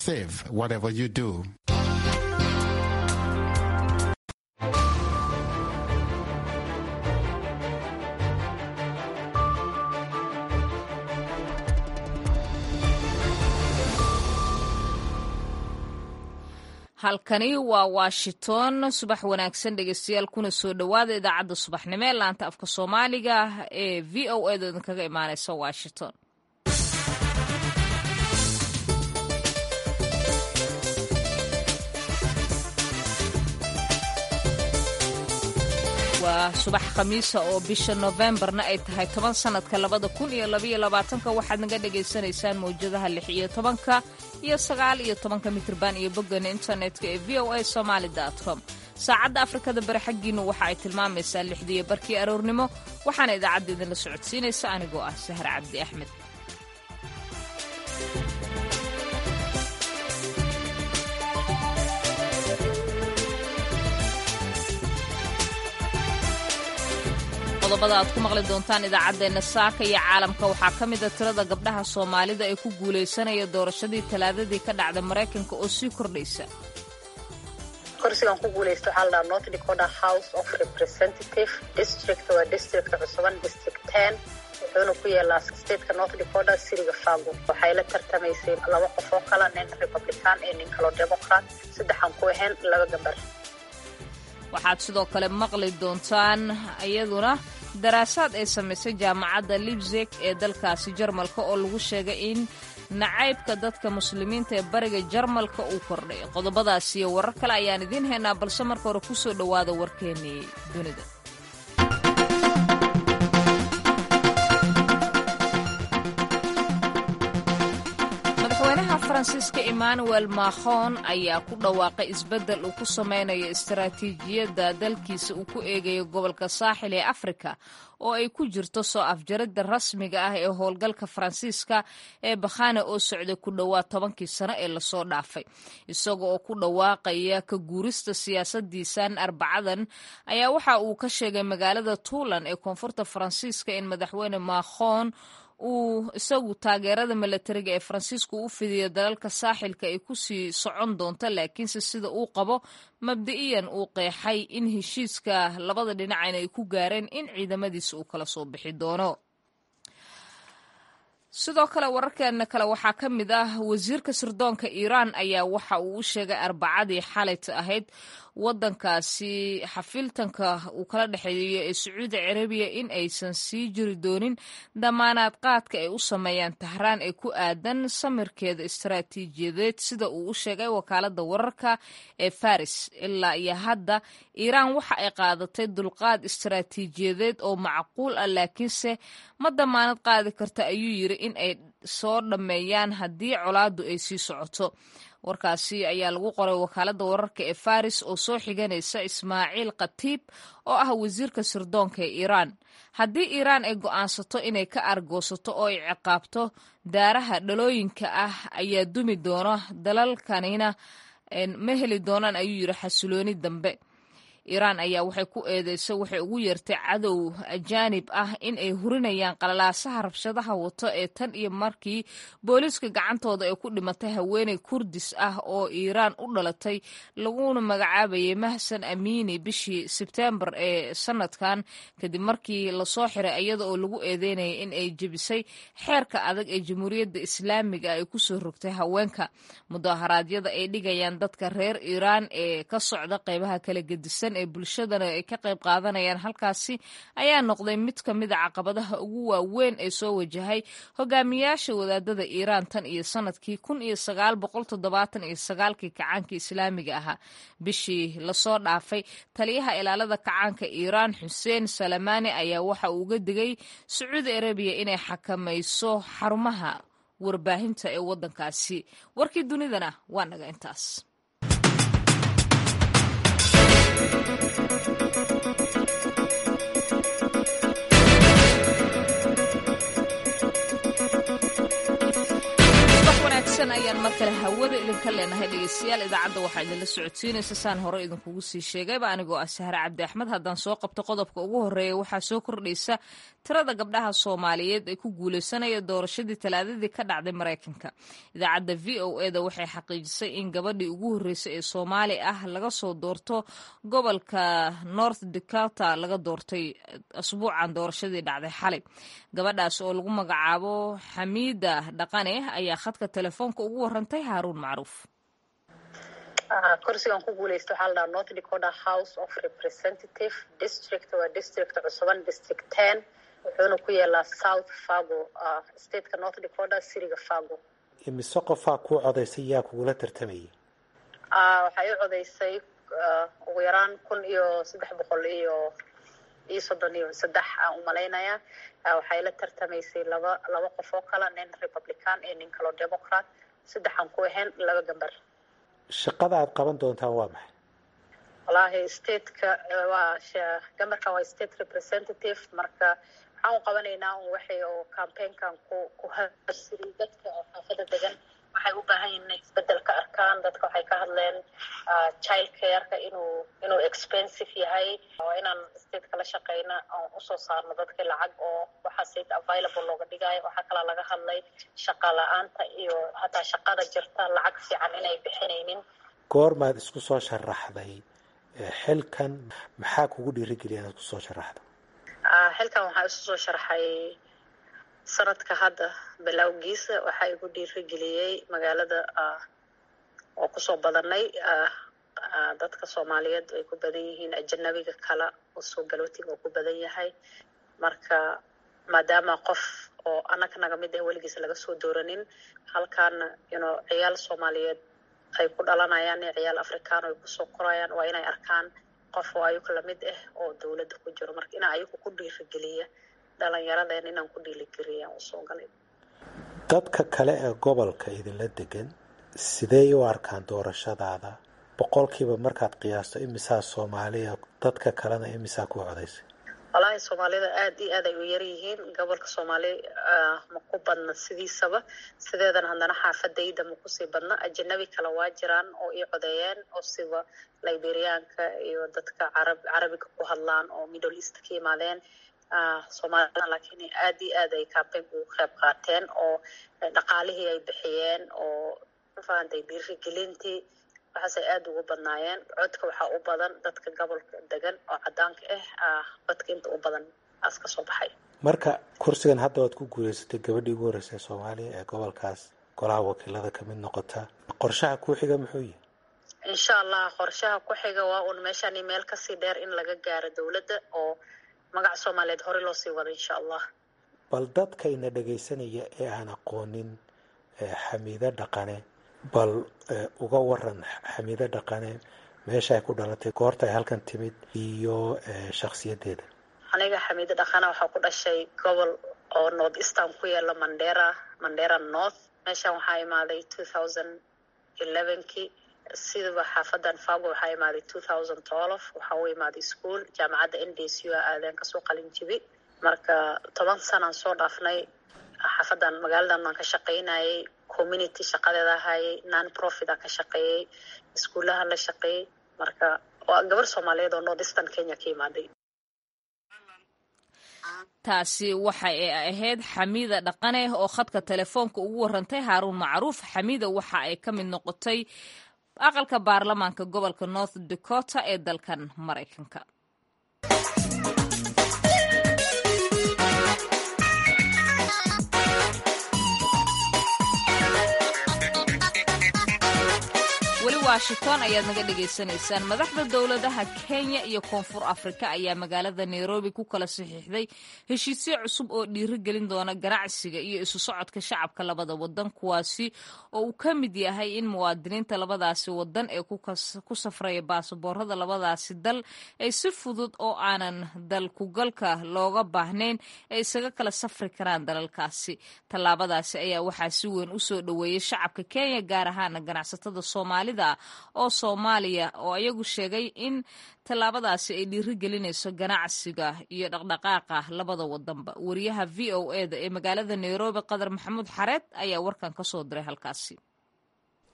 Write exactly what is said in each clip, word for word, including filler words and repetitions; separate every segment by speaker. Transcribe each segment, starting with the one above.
Speaker 1: Save whatever you do.
Speaker 2: halkani waa Washington subax wanaagsan dhegeystayaal kuna soo dhawaada idaacadda subaxnimo ee laanta afka Soomaaliga ee V O A da kaga imaanaysa Washington. waa subax khamiisa oo bisha November-na ay tahay toban sanadka labada kun iyo laba iyo labaatanka waxaad naga dhageysanaysaan mowjadaha lix iyo tobanka iyo sagaal iyo tobanka mitirban iyo bogana internetka ee v o a somali dot com. saacadda Afrikada bari xaggiina waxa ay tilmaamaysaa lixdii barkii aroornimo waxaana idaacadda idinla socodsiinaysa anigoo ah Sahar Cabdi Axmed. qodobada aad ku maqli doontaan idaacadeena saaka iyo caalamka waxaa ka mid ah tirada gabdhaha Soomaalida ee ku guuleysanaya doorashadii talaadadii ka dhacday Mareykanka oo sii kordhaysa.
Speaker 3: kursigan ku guuleysto waxaa la dhahaa North Dakota House of Representative District waa district cusuban district ten wuxuuna ku yeelaa stateka North Dakota siriga Fargo. waxay la tartamaysay laba qof oo kala nin Republican iyo nin kale Democrat saddexan ku ahayn laba gabar.
Speaker 2: waxaad sidoo kale maqli doontaan iyaduna daraasaad ay samaysay jaamacadda Leipzig ee dalkaasi Jarmalka oo lagu sheegay in nacaybka dadka muslimiinta ee bariga Jarmalka uu kordhay. qodobadaas iyo warar kale ayaan idiin haynaa balse marka hore ku soo dhawaada warkeennii dunida. Faransiiska Emmanuel Macron ayaa ku dhawaaqay isbeddel uu ku sameynayo istaraatiijiyadda dalkiisa uu ku eegayo gobolka saaxil ee Afrika oo ay ku jirto soo afjaridda rasmiga ah ee howlgalka Faransiiska ee Bakhane oo socday ku dhowaad tobankii sano ee lasoo dhaafay. isaga oo ku dhawaaqaya ka guurista siyaasadiisan Arbacadan ayaa waxa uu ka sheegay magaalada Tuulan ee koonfurta Faransiiska in madaxweyne Macron uu isagu taageerada milatariga ee Faransiisku u fidiyo dalalka saaxilka ay ku sii socon doonto laakiinse sida uu qabo mabda'iyan uu qeexay in heshiiska labada dhinac ay ku gaareen in ciidamadiisa uu kala soo bixi doono. sidoo kale wararkeena kale waxaa ka mid ah wasiirka sirdoonka Iran ayaa waxa uu u sheegay Arbacadii xalayta ahayd wadankaasi xafiltanka uu kala dhaxeeyo ee Sacuudi Carabiya in aysan sii jiri doonin damaanad qaadka ay u sameeyaan Tahraan ee ku aadan samirkeeda istaraatiijiyadeed sida uu u sheegay wakaaladda wararka ee Faris. ilaa iyo hadda Iran waxa ay qaadatay dulqaad istaraatiijiyadeed oo macquul ah laakiinse ma damaanad qaadi karta ayuu yiri in ay soo dhameeyaan haddii colaadu ay sii socoto. warkaasi ayaa lagu qoray wakaaladda wararka ee Faris oo soo xiganaysa Ismaaciil Khatiib oo ah wasiirka sirdoonka ee Iran. haddii Iran ay go'aansato inay ka argoosato oo ay ciqaabto daaraha dhalooyinka ah ayaa dumi doona dalalkanina ma heli doonaan ayuu yiri xasilooni dambe. Iran ayaa waxay ku eedeysay waxay ugu yeertay cadow ajaanib ah in ay hurinayaan qalalaasaha rabshadaha wato ee tan iyo markii booliiska gacantooda ay ku dhimatay haweeney Kurdis ah oo Iran u dhalatay laguna magacaabayay Mahsan Amini bishii Sebtembar ee sanadkan kadib markii la soo xiray iyada oo lagu eedeynayay in ay jebisay xeerka adag ee Jamhuuriyadda Islaamiga ay ku soo rogtay haweenka. mudaharaadyada ay dhigayaan dadka reer Iran ee ka socda qaybaha kala gedisan ee bulshadana ay ka qayb qaadanayaan halkaasi ayaa noqday mid ka mid ah caqabadaha ugu waaweyn ee soo wajahay hogaamiyaasha wadaadada Iran tan iyo sanadkii kun iyo sagaal boqol toddobaatan iyo sagaalkii kacaanka Islaamiga ahaa. bishii lasoo dhaafay taliyaha ilaalada kacaanka Iran Hussein Salamani ayaa waxa uu uga digay Sacuudi Arabiya inay xakamayso xarumaha warbaahinta ee wadankaasi. warkii dunidana waa naga intaas. wanaagsan ayaan mar kale hawada idinka leenahay dhegeystayaal. idaacadda waxaa idinla socodsiinaysa saan hore idinkugu sii sheegayba anigoo ah Sahre Cabdi Axmed. haddaan soo qabto qodobka ugu horeeya, waxaa soo kordhaysa tirada gabdhaha Soomaaliyeed ee ku guuleysanaya doorashadii talaadadii ka dhacday Mareykanka. idaacadda V O A da waxay xaqiijisay in gabadhii ugu horeysay ee Soomaali ah laga soo doorto gobolka North Dakota laga doortay asbuucan doorashadii dhacday xalay. gabadhaas oo lagu magacaabo Xamiida Dhaqane ayaa khadka telefoonka ugu warantay Haaruun Macruuf.
Speaker 3: kursigan ku guuleysto waxaa la dhahaa North Dakota House of Representative District waa district cusuban district ten wuxuuna ku yaalaa South Fargo uh, stateka North Dakota siriga Fargo.
Speaker 4: imise qofaa ku codaysay yaa kugula tartamayay?
Speaker 3: uh, waxay u codaysay uh, ugu yaraan kun iyo saddex boqol iyo iyo soddon iyo saddex aan u malaynayaa. uh, waxay la tartamaysay laba laba qof oo kala, nin Republican iyo nin kaloo Democrat. saddexan ku ahayn laba gambar.
Speaker 4: shaqada aad qaban doontaan waa maxay?
Speaker 3: wallaahi stateka waa gamarka waa state representative, marka waxaan u qabanaynaa un waxay oo campaignkan ku ku hasiri dadka oo xaafada degan waxay u baahan yihiin inay isbedel ka arkaan. dadka waxay ka hadleen child care-ka inuu inuu expensive yahay, waa inaan stateka la shaqeyna oo usoo saarno dadka lacag oo waxa state available looga dhigayo. waxaa kala laga hadlay shaqa la-aanta iyo hataa shaqada jirta lacag fiican inay bixinaynin.
Speaker 4: goormaad isku soo sharaxday xilkan? maxaa kugu dhiirigeliya inaad kusoo sharaxdo?
Speaker 3: xilkan waxaa isu soo sharxay sanadka hadda bilowgiisa. waxaa igu dhiirigeliyey magaalada oo kusoo badanay dadka Soomaaliyeed ay ku badan yihiin, ajanabiga kala oo soo galootiga oo ku badan yahay. marka maadaama qof oo anaka naga mid ah weligiis laga soo dooranin halkaana you know ciyaal Soomaaliyeed ay ku dhalanayaan iyo ciyaal Afrikaan ay kusoo korayaan, waa inay arkaan qof oo ayagu la mid ah oo dawladda ku jiro. marka inaa ayagu ku dhiirigeliya dhalinyaradeen inaan ku dhiirigeliyaan usoo galay.
Speaker 4: dadka kale ee gobolka idinla degan sidee u arkaan doorashadaada? boqolkiiba markaad qiyaasto imisaa Soomaaliya, dadka kalena imisaa ku codaysay?
Speaker 3: wallaahi Soomaalida aad iyo aad ay u yar yihiin. gobolka Soomaali ma ku badna sidiisaba, sideedan haddana xaafadayda ma kusii badna. ajanabi kale waa jiraan oo ii codeeyeen oo sida Liberiaanka iyo dadka carab carabiga ku hadlaan oo Middle East ka yimaadeen. Soomaalida laakiin aad iyo aad ay campaign ugu qayb qaateen oo dhaqaalihii ay bixiyeen oo faantay dhiirigelintii waxaasay aad ugu badnaayeen. codka waxaa u badan dadka gobolka degan oo cadaanka ah, codka inta u badan aas ka soo baxay.
Speaker 4: marka kursigan hadda waad ku guuleysatay, gabadhii ugu horeysay Soomaaliya ee gobolkaas golaha wakiilada ka mid noqota. qorshaha ku xiga muxuu yahay?
Speaker 3: insha Allah qorshaha ku xiga waa un meeshaan meel ka sii dheer in laga gaaro dawladda oo magac Soomaaliyeed hore loo sii wado insha Allah.
Speaker 4: bal dadkayna dhagaysanaya ee aan aqoonin Xamiida Dhaqane, bal uga waran Xamiida Dhaqane, meesha ay ku dhalatay, goorta ay halkan timid iyo shakhsiyadeeda.
Speaker 3: aniga Xamiida Dhaqane waxaa ku dhashay gobol oo North Eastern ku yaala Mandera, Mandera North. meeshaan waxaa imaaday two thousand eleven-kii. sidaba xaafadan Fargo waxaa imaaday two thousand twelve. waxaa u imaaday school jaamacadda N D S U aadeen kasoo qalin jibi. marka toban sanaan soo dhaafnay xaafadan magaaladan aan ka shaqaynayay, community shaqadeeda hayay, non profit aan ka shaqeeyay, iskuulaha la shaqeeyay. marka waa gabar Soomaaliyeed oo North Eastern Kenya ka imaaday.
Speaker 2: taasi waxa ay ahayd Xamiida Dhaqane oo khadka telefoonka ugu warantay Haaruun Macruuf. Xamiida waxa ay ka mid noqotay aqalka baarlamaanka gobolka North Dakota ee dalkan Mareykanka. weli Washington ayaad naga dhegaysanaysaan. madaxda dowladaha Kenya iyo Koonfur Afrika ayaa magaalada Nairobi ku kala saxiixday heshiisyo cusub oo dhiirigelin doona ganacsiga iyo isu socodka shacabka labada wadan, kuwaasi oo uu ka mid yahay in muwaadiniinta labadaasi wadan ee ku safraya baasaboorada labadaasi dal ay si fudud oo aanan dalkugalka looga baahnayn ay isaga kala safri karaan dalalkaasi. tallaabadaasi ayaa waxaa si weyn u soo dhoweeyay shacabka Kenya, gaar ahaan ganacsatada Soomaaliya oo Soomaaliya oo ayagu sheegay in tallaabadaasi ay dhiirigelinayso ganacsiga iyo dhaqdhaqaaqa labada wadanba. wariyaha V O A da ee magaalada Nairobi Qadar Maxamuud Xareed ayaa warkan ka soo diray halkaasi.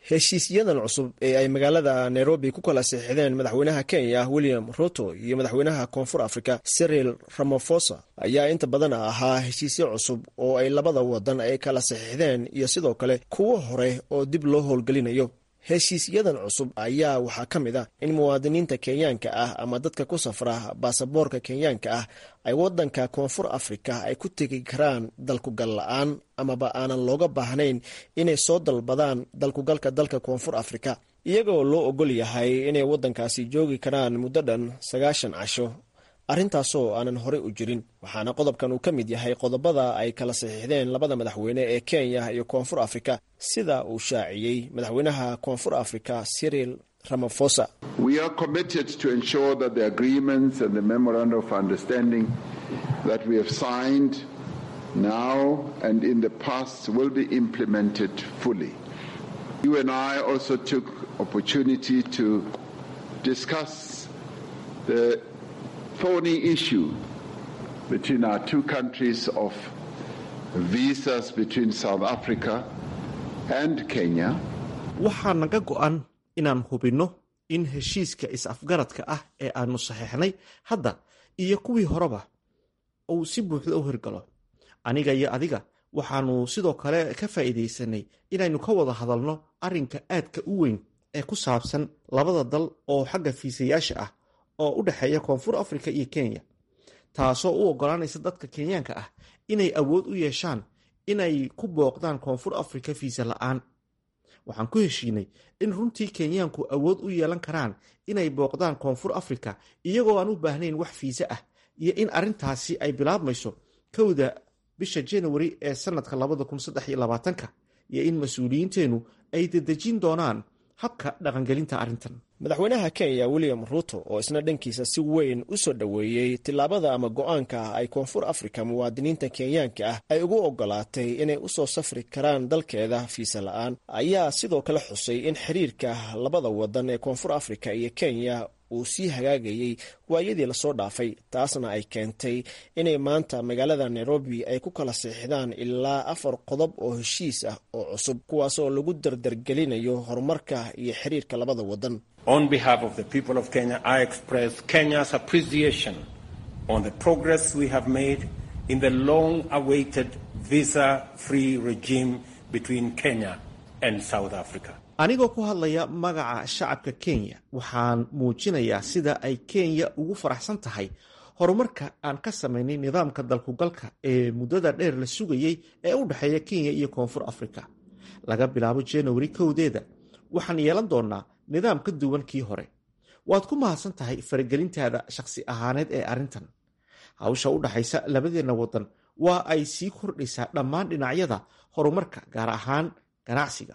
Speaker 5: heshiisyadan cusub ee ay magaalada Nairobi ku kala saxiixdeen madaxweynaha Kenya William Ruto iyo madaxweynaha Koonfur Afrika Cyril Ramaphosa ayaa inta badan ahaa heshiisyo cusub oo ay labada wadan ay kala saxiixdeen iyo sidoo kale kuwo hore oo dib loo howlgelinayo. heshiisyadan cusub ayaa waxaa ka mid ah in muwaadiniinta Kenyaanka ah ama dadka ku safra baasaboorka Kenyaanka ah ay wadanka Koonfur Afrika ay ku tegi karaan dalku gal la'aan amaba aanan looga baahnayn inay soo dalbadaan dalku galka dalka Koonfur Afrika iyagoo loo ogol yahay inay wadankaasi joogi karaan muddo dhan sagaashan casho. arrintaasoo aanan hore u jirin waxaana qodobkan uu ka mid yahay qodobada ay kala saxiixdeen labada madaxweyne ee Kenya iyo Koonfur Afrika sida uu shaaciyay madaxweynaha Koonfur Afrika Cyril Ramaphosa.
Speaker 6: We are committed to ensure that the agreements and the memorandum of understanding that we have signed now and in the past will be implemented fully. You and I also took opportunity to discuss the thorny issue between our two countries of visas between South Africa and Kenya.
Speaker 7: waxaa naga go'an inaan hubinno in heshiiska is-afgaradka ah ee aanu saxiixnay hadda iyo kuwii horeba uu si buuxda u hirgalo. aniga iyo adiga waxaanu sidoo kale ka faa'iidaysanay inaynu ka wada hadalno arrinka aadka u weyn ee ku saabsan labada dal oo xagga fiisayaasha ah oo u dhaxeeya Koonfur Afrika iyo Kenya, taasoo u ogolaanaysa dadka Kenyaanka ah inay awood u yeeshaan inay ku booqdaan Koonfur Afrika fiisa la'aan. waxaan ku heshiinay in runtii Kenyaanku awood u yeelan karaan inay booqdaan Koonfur Afrika iyagoo aan u baahnayn wax fiisa ah iyo in arrintaasi ay bilaabmayso kowda bisha January ee sanadka labada kun saddex iyo labaatanka iyo in mas'uuliyiinteenu ay dedejin doonaan habka dhaqangelinta arrintan.
Speaker 5: madaxweynaha Kenya William Ruto oo isna dhankiisa si weyn u soo dhaweeyay tilaabada ama go'aanka ay Koonfur Afrika muwaadiniinta Kenyaanka ah ay ugu ogolaatay inay u soo safri karaan dalkeeda fiisa la'aan ayaa sidoo kale xusay in xiriirka labada wadan ee Koonfur Afrika iyo Kenya uu sii hagaagayay waayadii la soo dhaafay, taasna ay keentay inay maanta magaalada Nairobi ay ku kala saxiixdaan ilaa afar qodob oo heshiis ah oo cusub kuwaasoo lagu dardargelinayo horumarka iyo xiriirka labada wadan.
Speaker 8: On behalf of the people of Kenya, I express Kenya's appreciation on the progress we have made in the long-awaited visa-free regime between Kenya and South Africa.
Speaker 7: anigoo ku hadlaya magaca shacabka Kenya waxaan muujinayaa sida ay Kenya ugu faraxsan tahay horumarka aan ka sameynay nidaamka dalku galka ee muddada dheer la sugayay ee u dhaxeeya Kenya iyo Koonfur Afrika. laga bilaabo January kowdeeda waxaan yeelan doonaa nidaam ka duwan kii hore. waad ku mahadsan tahay faragelintaada shakhsi ahaaneed ee arrintan. hawsha u dhaxaysa labadeena wadan waa ay sii kordhaysaa dhammaan dhinacyada horumarka gaar ahaan ganacsiga.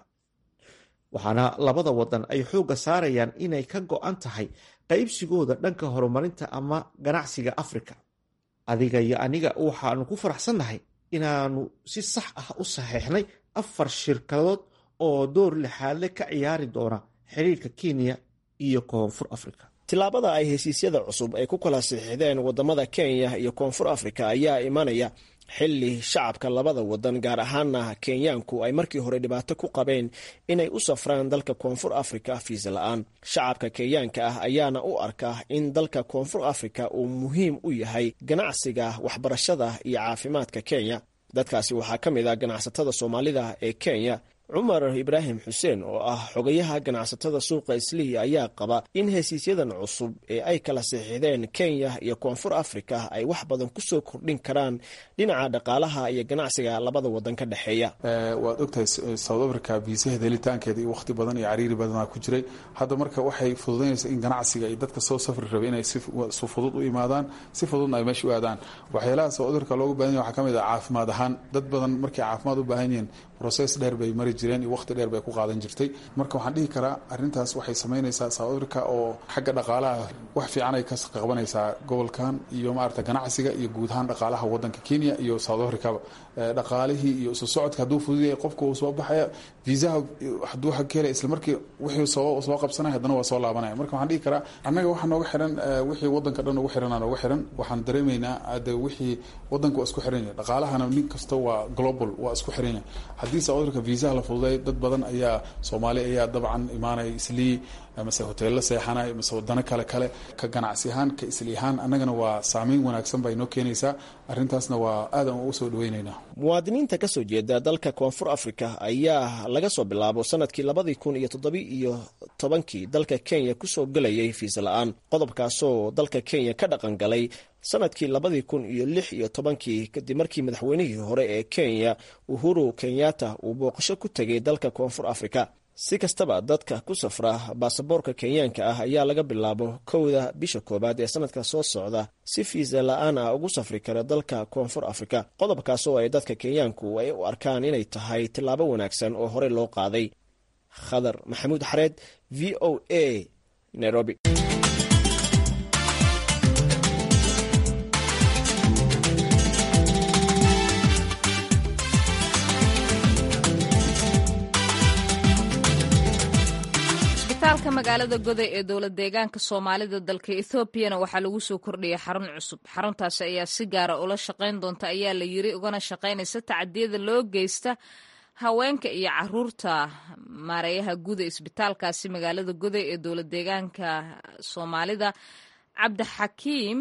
Speaker 7: waxaana labada wadan ay xoogga saarayaan inay ka go'an tahay qaybsigooda dhanka horumarinta ama ganacsiga Afrika. adiga iyo aniga waxaanu ku faraxsannahay inaanu si sax ah u saxiixnay afar shirkadood oo door lixaadle ka ciyaari doona xiriirka Kenya iyo Koonfur Afrika.
Speaker 5: tilaabada ay heshiisyada cusub ay ku kala saxiixdeen wadamada Kenya iyo Koonfur Afrika ayaa imanaya xilli shacabka labada wadan gaar ahaana Kenyaanku ay markii hore dhibaato ku qabeen inay u safraan dalka Koonfur Afrika fiisa la'aan. shacabka Kenyaanka ah ayaana u arka in dalka Koonfur Afrika uu muhiim u yahay ganacsiga, waxbarashada iyo caafimaadka Kenya. dadkaasi waxaa ka mid ah ganacsatada Soomaalida ee Kenya. Cumar Ibrahim Xuseen oo ah xogayaha ganacsatada suuqa Islii ayaa qaba in heshiisyadan cusub ee ay kala saxiixdeen Kenya iyo Koonfur Afrika ay wax badan ku soo kordhin karaan dhinaca dhaqaalaha iyo ganacsiga labada wadan ka dhaxeeya.
Speaker 9: ee waad ogtahay South Africa viisaheeda helitaankeeda iyo waqti badan iyo cariiri badan ku jiray. hadda marka waxay fududeynaysaa in ganacsiga iyo dadka soo safri rabay inay si fudud u imaadaan, si fududna ay meesha u aadaan. waxyaalaha South Africa loogu baahan yahay waxa kamid ah caafimaad ahaan. dad badan markay caafimaad u baahan yihiin process dheer bay mari jireen iyo waqti dheer bay ku qaadan jirtay. marka waxaan dhihi karaa arrintaas waxay sameynaysaa South Africa oo xagga dhaqaalaha wax fiican ay ka qabanaysaa gobolkan iyo maarta ganacsiga iyo guud ahaan dhaqaalaha wadanka Kenya iyo South Africa. dhaqaalihii iyo soo socodka haduu fududeeyay qofku uu soo baxaya viisaha haduu xaq kale isla markii wixii soo soo qabsanay hadana waa soo laabanaya. marka waxaan dhihi karaa annaga waxa nooga xiran wixii wadanka dhan ugu xiran aan ugu xiran waxaan dareemaynaa ada wixii wadanku isku xiran yahay. dhaqaalahana nin kasta waa global waa isku xiran yahay. haddii South Africa viisaha la fududay. dad badan ayaa Soomaali ayaa dabcan imaanay islii amase hoteello seexanay amase wadano kale kale ka ganacsi ahaan ka isli ahaan annagana waa saameyn wanaagsan bay noo keenaysaa. arrintaasna waa aadan u soo dhaweynaynaa.
Speaker 5: muwaadiniinta ka soo jeeda dalka koonfur afrika ayaa laga soo bilaabo sanadkii labadii kun iyo toddobi iyo tobankii dalka Kenya kusoo galayay fiisa la'aan, qodobkaasoo dalka Kenya ka dhaqan galay sanadkii labadii kun iyo lix iyo tobankii kadib markii madaxweynihii hore ee Kenya Uhuru Kenyatta uu booqasho ku tegay dalka koonfur afrika. si kastaba dadka ku safra baasaboorka kenyaanka ah ayaa laga bilaabo kowda bisha koobaad ee sanadka soo socda si fiisa la'aan ah ugu safri kara dalka koonfur afrika, qodobkaasoo ay dadka kenyaanku ay u arkaan inay tahay tillaabo wanaagsan oo horey loo qaaday. Khadar Maxamuud Xareed, V O A, Nairobi.
Speaker 2: isbitaalka magaalada Goday ee dowlad deegaanka Soomaalida dalka Ethiopia waxaa lagu soo kordhiyay xarun cusub. xaruntaas ayaa si gaar ah ula shaqayn doonta ayaa la yiri ugana shaqaynaysa tacadiyada loo geysta haweenka iyo caruurta. maareeyaha guud ee isbitaalkaasi magaalada Goday ee dowlad deegaanka Soomaalida Cabdixakiim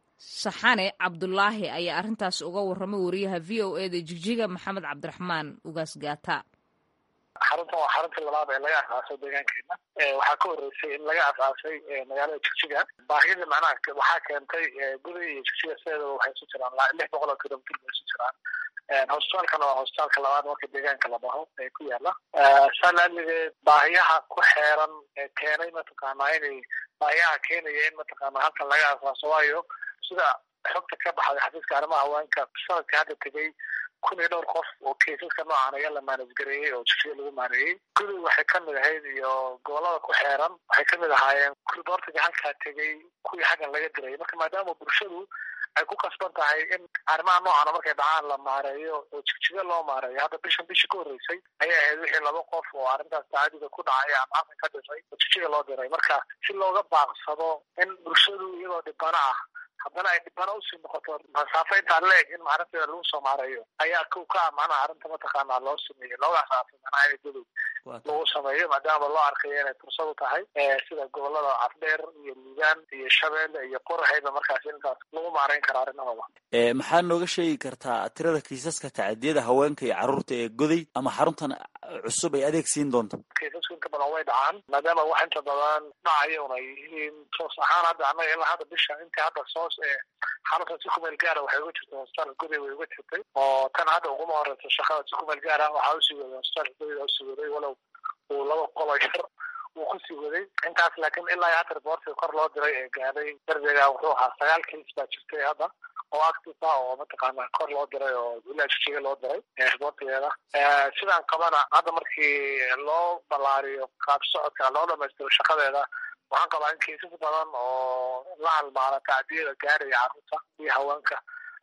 Speaker 2: Saxane Cabdullaahi ayaa arintaas uga warramay wariyaha V O A da Jigjiga Maxamed Cabdiraxmaan Ugaas Gaata.
Speaker 10: xaruntan waa xaruntii labaad ee laga aasaasay deegaankeena. waxaa ka horeysay in laga aasaasay magaalada Jigjiga. baahida macnaha waxaa keentay Goday iyo Jigjiga sideedaba waxay isu jiraan lix boqol oo kilomitir bay isu jiraan. hosbitaalkana waa hosbitaalka labaad marka deegaanka la dhaho ee ku yaala. saalaaligeed baahiyaha ku xeeran ee keenay mataqaanaa inay baahiyaha keenaya in mataqaanaa halkan laga aasaaso, waayo sida xogta ka baxday xafiiska arrimaha haweenka sanadka hadda tegay kun iyo dhowr qof oo keisaska noocan ayaa la maanasgareeyey oo Jigjiga lagu maareeyey. Goday waxay kamid ahayd iyo gobolada ku xeeran waxay kamid ahaayeen kordoortiga halkaa tegay kuwii xaggan laga diray. marka maadaama bulshadu ay ku kasban tahay in arrimaha noocan markay dhacaan la maareeyo oo Jigjiga loo maareeyo, hadda bishan bishii ka horreysay ayay ahayd wixii laba qof oo arrintaas tacaadiga ku dhacay ama halkan ka dhashay oo Jigjiga loo diray. marka si looga baaqsado in bulshadu iyadoo dhibana ah haddana ay dhibana usii noqoto masaafo intaa leeg in arrinteeda lagu soo maareeyo ayaa kow ka ah macnaha arrinta mataqaanaa loo sameeyey looga asaasay macnaha in Goday lagu sameeyo maadaama loo arkayo inay fursad u tahay sida gobolada Afdheer iyo Liibaan iyo Shabeelle iyo Qorxayba markaas intaas lagu maareyn karo arrinahooda.
Speaker 11: maxaa nooga sheegi kartaa tirada kiisaska tacadiyada haweenka iyo caruurta ee Goday ama xaruntan cusub ay adeeg siin doonto?
Speaker 10: kiisasku inta badan way dhacaan maadaama wax inta badan dhacaya una yihiin toos ahaan hadda annaga ilaa hadda bisha intii hadda soo xarunta si ku meel gaara waxay uga jirtay hosbitaalka Goday way uga jirtay oo tan hadda uguma horeysa shaqada si ku meel gaara waxaa usii waday hosbitaalka Goday usii waday walow uu laba qolo yar uu kusii waday intaas, laakiin ilaa hadda reportka kor loo diray ee gaaday darbiga wuxuu ahaa sagaal kiis baa jirtay hadda oo active ah oo mataqaanaa kor loo diray oo ilaa Jigjiga loo diray reportkeeda. sidaan qabana hadda markii loo ballaariyo qaab socodka loo dhamaystiro shaqadeeda waxaan qabaa in kiisas badan oo la halmaala tacdiyada gaaraya carruurta iyo haweenka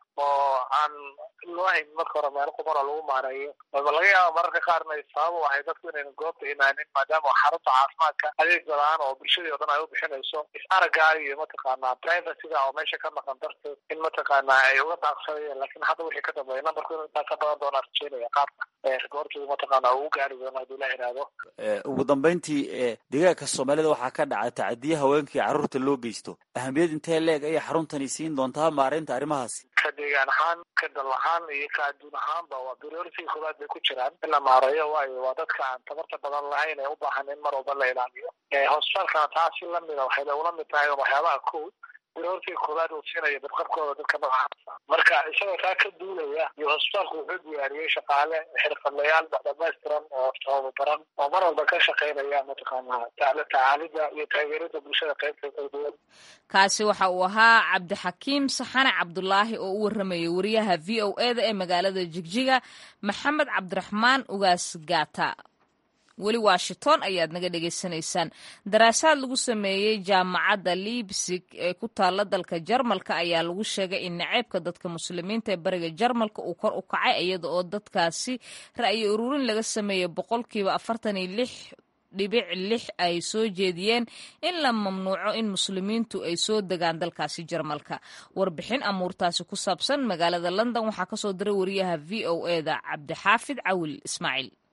Speaker 10: oo aan loo hayn marka hore meelo qubara lagu maareeyo ama laga yaabo mararka qaarna ay sabab u ahay dadku inayna goobta imaanin maadaama xarunta caafimaadka adeeg badan oo bulshadii oo dhan ay u bixinayso is-aragaa iyo mataqaanaa privacyga oo meesha ka maqan darteed in mataqaanaa ay uga daaqsanayeen. laakiin hadda wixii ka dambeeya nambarku inuu intaa ka badan doonaa rajeynaya qaabka goortuu mataqaanaa uu gaari doono hadduu la iraado.
Speaker 11: ugu dambeyntii deegaanka Soomaalida waxaa ka dhacay tacadiya haweenka iyo carruurta loo geysto. ahamiyad intee leeg ayay xaruntani siin doontaa maareynta arrimahaasi?
Speaker 10: ka deegaan ahaan ka dal ahaan iyo ka adduun ahaanba waa priority koowaad bay ku jiraan in la maareeyo, waayo waa dadka aan tabarta badan lahayn ee u baahan in mar walba la ilaaliyo. hosbitaalkana taasi lamida waxay ula mid tahay waxyaabaha kow priority koowaad uu siinayo badqabkooda dadka noocaasa. marka isagoo taa ka duulaya iyo hosbitaalku wuxuu diyaariyey shaqaale xirfadlayaal dhamaystiran oo tababaran oo mar walba ka shaqeynaya mataqaanaa tacaalida iyo taageerada bulshada qaybta kala duwan.
Speaker 2: kaasi waxa uu ahaa Cabdixakiim Saxane Cabdullaahi oo u warramayay wariyaha V O A da ee magaalada Jigjiga Maxamed Cabdiraxmaan Ugaas Gaata. weli Washington ayaad naga dhegaysanaysaan. daraasaad lagu sameeyey jaamacadda Leipzig ee ku taala dalka Jarmalka ayaa lagu sheegay in naceebka dadka muslimiinta ee bariga Jarmalka uu kor u kacay iyada oo dadkaasi ra'yi ururin laga sameeyey boqolkiiba afartan iyo lix dhibic lix ay soo jeediyeen in la mamnuuco in muslimiintu ay soo degaan dalkaasi Jarmalka. warbixin amuurtaasi ku saabsan magaalada London waxaa ka soo diray wariyaha V O A da Cabdixaafid Cawil Ismaaciil.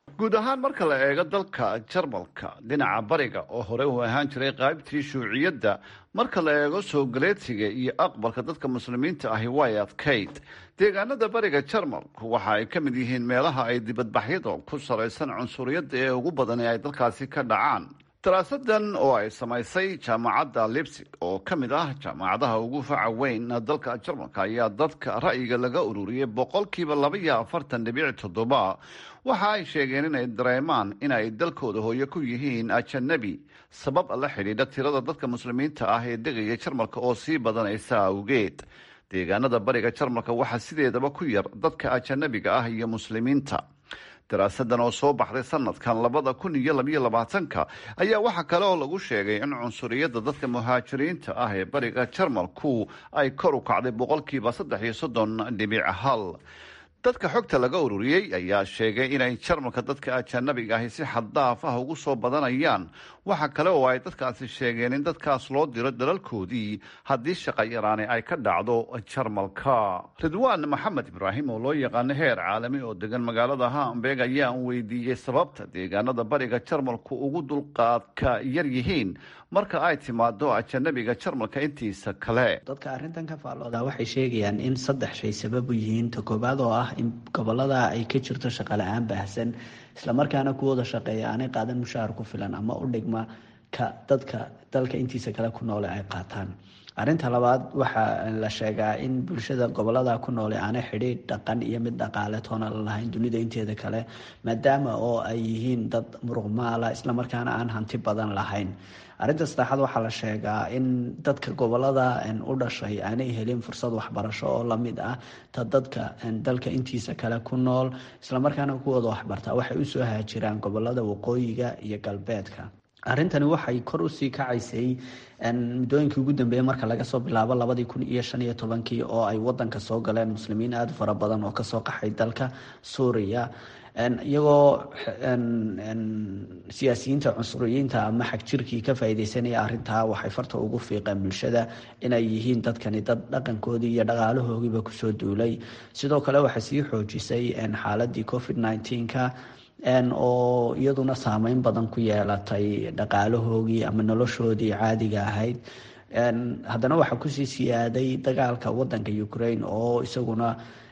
Speaker 12: guud ahaan marka la eego dalka jarmalka dhinaca bariga oo hore u ahaan jiray qaybtii shuuciyadda marka la eego soo galeedsiga iyo aqbalka dadka muslimiinta ahi way adkayd deegaanada bariga jarmalku waxa ay ka mid yihiin meelaha ay dibadbaxyada ku salaysan cunsuriyadda ee ugu badan ee ay dalkaasi ka dhacaan daraasadan oo ay samaysay jaamacadda Leipzig oo ka mid ah jaamacadaha ugu faca weyn dalka jarmalka ayaa dadka ra'yiga laga ururiyay boqolkiiba laba iyo afartan dhibic toddoba waxa ay sheegeen inay dareemaan in ay dalkooda hooyo ku yihiin ajanabi sabab la xidhiidha tirada dadka muslimiinta ah ee degaya jarmalka oo sii badanaysa awgeed deegaanada bariga jarmalka waxaa sideedaba ku yar dadka ajanabiga ah iyo muslimiinta daraasadan oo soo baxday sanadkan labada kun iyo labayo labaatanka ayaa waxaa kale oo lagu sheegay in cunsuriyadda dadka muhaajiriinta ah ee bariga jarmalku ay kor u kacday boqolkiiba saddex iyo soddon dhibic hal dadka xogta laga ururiyey ayaa sheegay inay jarmalka dadka ajanabiga ahi si xaddaaf ah ugu soo badanayaan waxa kale oo ay dadkaasi sheegeen in dadkaas loo diro dalalkoodii haddii shaqa yaraani ay ka dhacdo jarmalka ridwaan maxamed ibraahim oo loo yaqaano heer caalami oo degan magaalada hamburg ayaan weydiiyey sababta deegaanada bariga jarmalku ugu dulqaadka yar yihiin marka ay timaado ajanabiga jarmalka intiisa kale
Speaker 13: dadka arrintan ka faallooda waxay sheegayaan in saddex shay sabab u yihiin ta koobaad oo ah in gobolada ay ka jirto shaqo la-aan baahsan islamarkaana kuwooda shaqeeya aanay qaadan mushaahar ku filan ama u dhigma ka dadka dalka intiisa kale ku noole ay qaataan arrinta labaad waxaa la sheegaa in bulshada gobolada ku noole aanay xidhiidh dhaqan iyo mid dhaqaale toona la lahayn dunida inteeda kale maadaama oo ay yihiin dad muruqmaala islamarkaana aan hanti badan lahayn arrinta saddexaad waxaa la sheegaa in dadka gobolada u dhashay aanay helin fursad waxbarasho oo lamid ah ta dadka dalka intiisa kale ku nool islamarkaana kuwooda waxbartaa waxay usoo haajiraan gobolada waqooyiga iyo galbeedka arrintani waxay kor usii kacaysay muddooyinkii ugu dambeeyey marka laga soo bilaabo labadii kun iyo shan iyo tobankii oo ay wadanka soo galeen muslimiin aada fara badan oo kasoo qaxay dalka suuriya iyagoo siyaasiyiinta cunsuriyiinta ama xagjirkii ka faaideysanaya arrintaa waxay farta ugu fiiqeen bulshada inay yihiin dadkani dad dhaqankoodii iyo dhaqaalahoogiiba kusoo duulay sidoo kale waxay sii xoojisay xaaladii covid nineteenka oo iyaduna saameyn badan ku yeelatay dhaqaalahoogii ama noloshoodii caadiga ahayd haddana waxaa kusii siyaaday dagaalka wadanka ukraine oo isaguna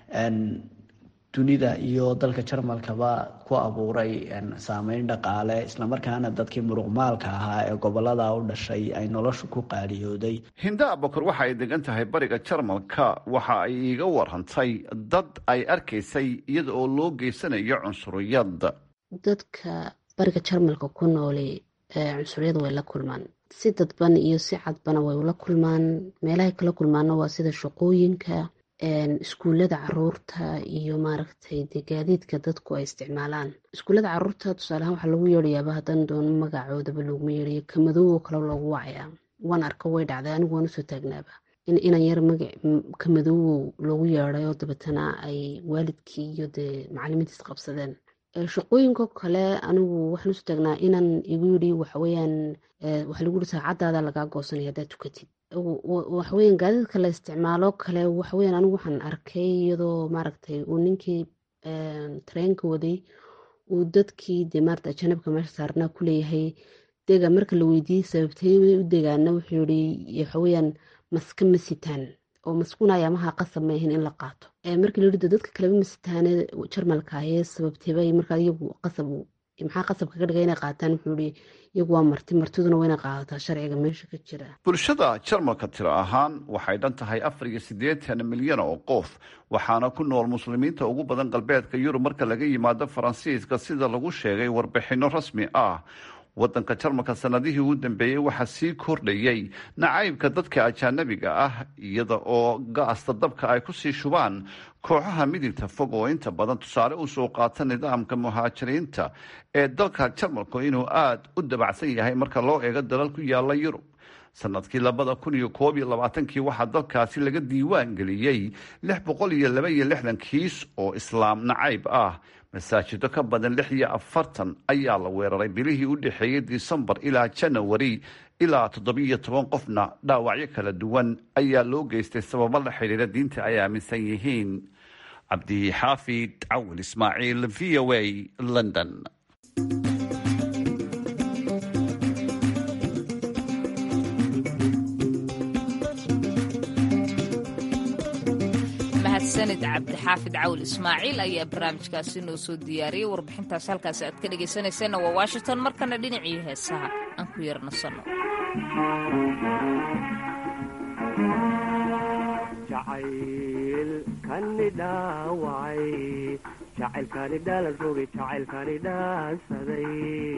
Speaker 13: dunida iyo dalka jarmalkaba ku abuuray saameyn dhaqaale islamarkaana dadkii muruqmaalka ahaa ee gobolada u dhashay ay noloshu ku qaaliyooday
Speaker 12: hinda abukar waxa ay degan tahay bariga jarmalka waxa ay iiga warantay dad ay arkaysay iyada oo loo geysanayo cunsuriyad
Speaker 14: dadka bariga jarmalka ku nooli cunsuriyad way la kulmaan si dadban iyo si cadbana way ula kulmaan meelahay kala kulmaana waa sida shaqooyinka iskuullada caruurta iyo maaragtay de gaadiidka dadku ay isticmaalaan iskuullada caruurta tusaalehaan waxaa lagu yeedhayaaba haddaan doono magacoodaba looguma yeedhayo kamadowoo kale loogu wacayaa waan arka way dhacday anigu waan usoo taagnaaba in inan yar maga kamadowow loogu yeedhay oo dabeetana ay waalidkii iyo dee macalimiintiis qabsadeen shaqooyinko kale anigu waxaan usoo taagnaa inan igu yidhi waxaweyaan waxaa lagu yidhi saacadaada lagaa goosanaya haddaad tukatid waxaweyan gaadiidka la isticmaalo kale waxaweyan anigu waxaan arkay iyadoo maaragtay uu ninkii tareenka waday uu dadkii dee maarata ajanabka meesha saarnaa ku leeyahay dega marka la weydiiyey sababtay u degaana wuxuu yihi waxaweyaan maska ma sitaan oo maskunaya maha qasab ma ahin in la qaato markii la yidhi dadka kaleba masitaane jarmalka ayee sababteybay markaa iyagu qasab maxaa qasab kaga dhigay inay qaataan wuxuu yihi iyagu waa marti martiduna waa inay qaadataa sharciga meesha ka jira
Speaker 12: bulshada jarmalka tiro ahaan waxay dhan tahay afar iyo siddeetan milyan oo qof waxaana ku nool muslimiinta ugu badan galbeedka yurub marka laga yimaado faransiiska sida lagu sheegay warbixino rasmi ah wadanka jarmalka sanadihii ugu dambeeyey waxaa sii kordhayay nacaybka dadka ajaanabiga ah iyada oo gaasta dabka ay kusii shubaan kooxaha midigta fog oo inta badan tusaale usoo qaata nidaamka muhaajiriinta ee dalka jarmalku inuu aada u dabacsan yahay marka loo eego dalal ku yaala yurub sanadkii labada kun iyo koob iyo labaatankii waxaa dalkaasi laga diiwaan geliyey lix boqol iyo laba iyo lixdan kiis oo islaam nacayb ah masaajido ka badan lix iyo afartan ayaa la weeraray bilihii u dhexeeyey disembar ilaa janawari ilaa toddobiiyo toban qofna dhaawacyo kala duwan ayaa loo geystay sababo la xidhiira diinta ay aaminsan yihiin cabdixaafid cawil ismaaciil v o a london.
Speaker 2: mahadsanid cabdixaafid cawil ismaaciil ayaa barnaamijkaasi noo soo diyaariyey. warbixintaas halkaasi aad ka dhegaysanayseena waa washington. markana dhinacii heesaha aan ku yar nasanno.
Speaker 15: jacaylkani dhaawacay jacaylkani dhaalan rogay jacaylkani dhaansaday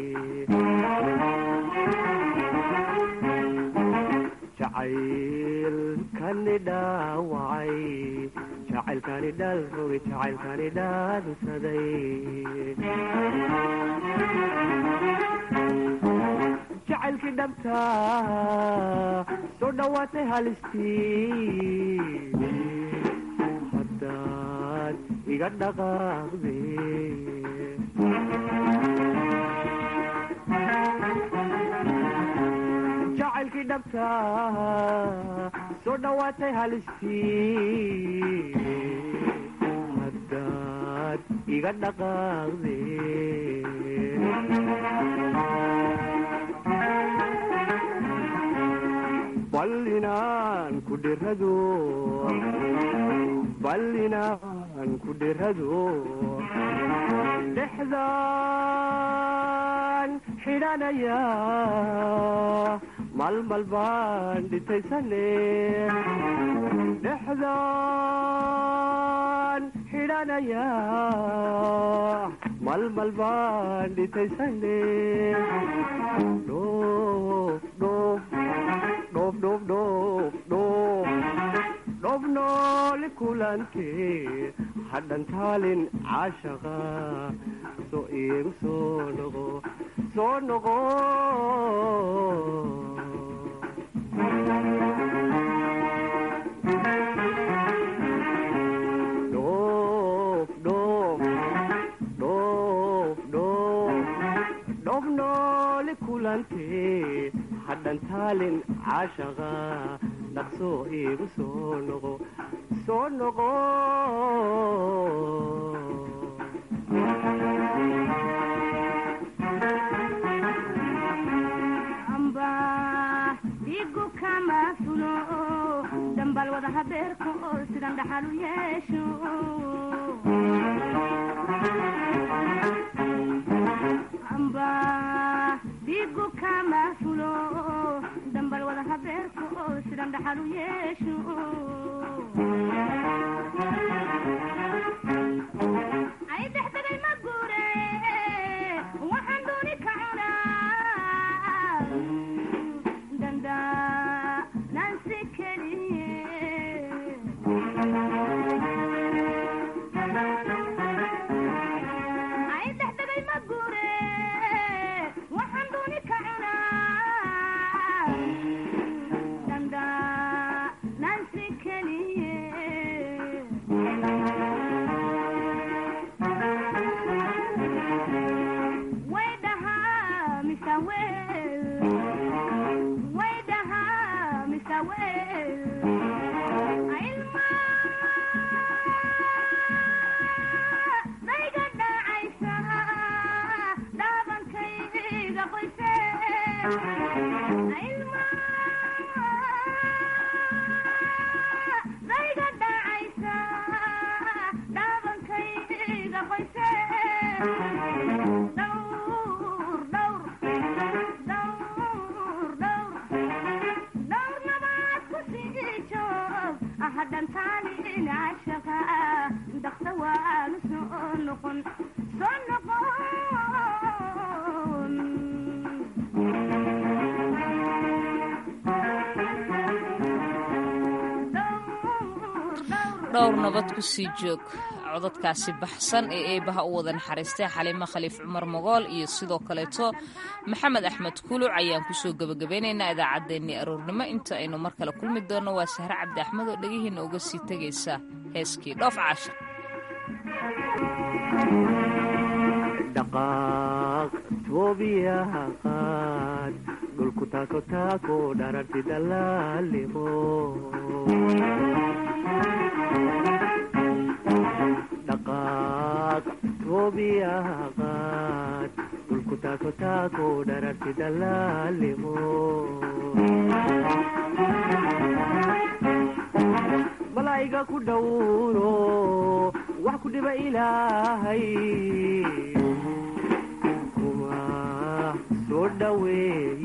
Speaker 15: jacaylkani dhaawacay jacaylkani dhaalan rogay jacaylkani dhaansaday jacaylkii dhabta soo dhawaatay halistii haddaad iga dhaqaaqde jacaylkii dhabta soo dhawaatay halistii haddaad iga dhaqaaqde ballinaan ku dhirado ballinaan ku dhirado dhexdaan xidhanaya malmal baan dhitaysane dhexdaan xidhanaya malmal baan dhitaysane dhoof dhoof dhoof dhoof dhoof dhoof dhoof nooli kulantee hadhan taalin caashaqa soo iigu soo noqo soo noqo dhoof dhoof dhoof dhoof dhoof nooli kulantee hadhan taalin caashaqa dhaqsoo iigu soo noqo soo noqo
Speaker 16: amba dhigu kama fulo dambal wada habeerka oo sidan dhaxal u yeesho amba dhigu kama fulo dambal wada habeerka oo sidan dhaxal u yeesho ay dexdegay ma guure waxaan dooni ka cunaa danda nansi keliye ay dexdegay ma guure waxaan dooni ka cunaa danda nansi keliye way dhahaa misa wel way dhahaa misa wel ilma dayga dhacaysa dhaabankayga qoyse ilma dayga dhacaysa dhaabankayga qoyse dhowr dhowr dhowr dhowr dhowr nabaad ku sii joog hadhan taalin cashaqa dhaqsa waanu soo noqon soo noqon
Speaker 2: dhowr nabad ku sii joog codadkaasi baxsan ee eebaha u wada naxariistay xaliimo khaliif cumar mogool iyo sidoo kaleeto maxamed axmed kuluc ayaan kusoo gebagabeynaynaa idaacaddeenii aroornimo. inta aynu mar kale kulmi doonno waa sahre cabdi axmed oo dhegihiina uga sii tegaysa heeskii dhoof caashir.
Speaker 15: dhaqaaq toobiyaha qaad dhulku taako taako dhararti dalaalimo dhawaaq toobiyaha qaad dhulku taako taako dhararti dalaalimo malaa'iga ku dhowro wax ku dhiba ilaahay kuma soo dhaweey